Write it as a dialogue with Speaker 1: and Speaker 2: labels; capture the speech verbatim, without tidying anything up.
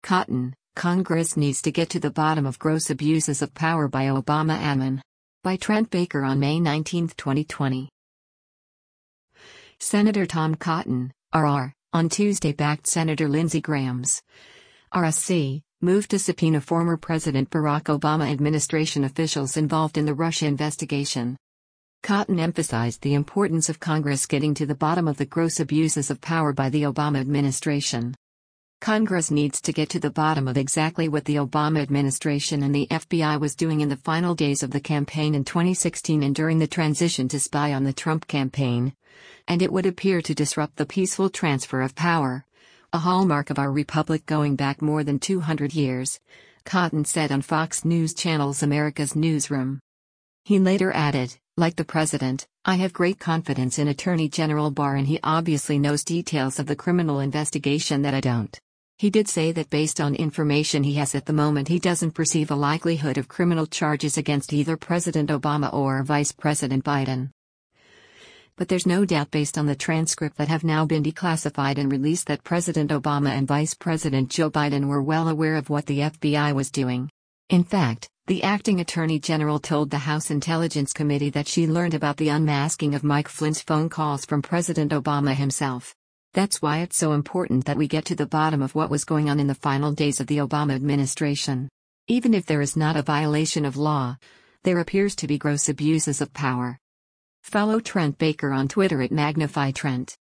Speaker 1: Cotton, Congress needs to get to the bottom of gross abuses of power by Obama admin. By Trent Baker on May nineteenth, twenty twenty. Senator Tom Cotton, R R, on Tuesday backed Senator Lindsey Graham's R S C, moved to subpoena former President Barack Obama administration officials involved in the Russia investigation. Cotton emphasized the importance of Congress getting to the bottom of the gross abuses of power by the Obama administration. Congress needs to get to the bottom of exactly what the Obama administration and the F B I was doing in the final days of the campaign in twenty sixteen and during the transition to spy on the Trump campaign. And it would appear to disrupt the peaceful transfer of power, a hallmark of our republic going back more than two hundred years, Cotton said on Fox News Channel's America's Newsroom. He later added, like the president, I have great confidence in Attorney General Barr and he obviously knows details of the criminal investigation that I don't. He did say that based on information he has at the moment he doesn't perceive a likelihood of criminal charges against either President Obama or Vice President Biden. But there's no doubt based on the transcript that have now been declassified and released that President Obama and Vice President Joe Biden were well aware of what the F B I was doing. In fact, the acting Attorney General told the House Intelligence Committee that she learned about the unmasking of Mike Flynn's phone calls from President Obama himself. That's why it's so important that we get to the bottom of what was going on in the final days of the Obama administration. Even if there is not a violation of law, there appears to be gross abuses of power. Follow Trent Baker on Twitter at Magnify Trent.